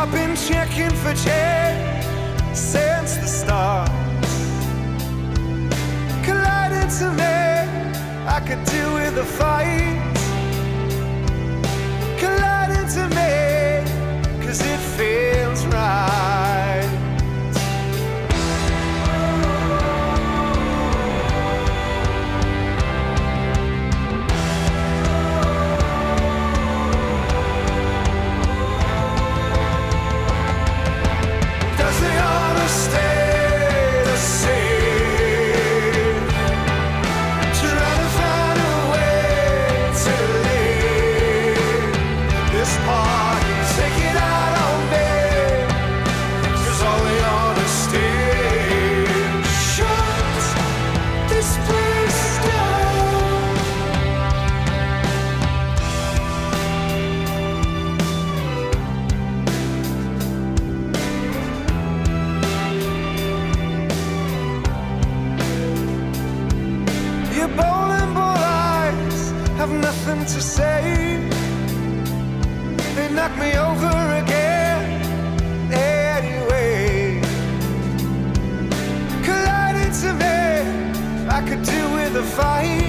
I've been checking for change since the start. Colliding to me, I could do with a fight. Colliding to me, 'cause it feels right. Does the honor stay the same? Trying to find a way to live this part, take it out on me, 'cause all the honesty shuts this place down. Your bowling ball eyes have nothing to say. They knock me over again anyway. Colliding to me, I could do with a fight.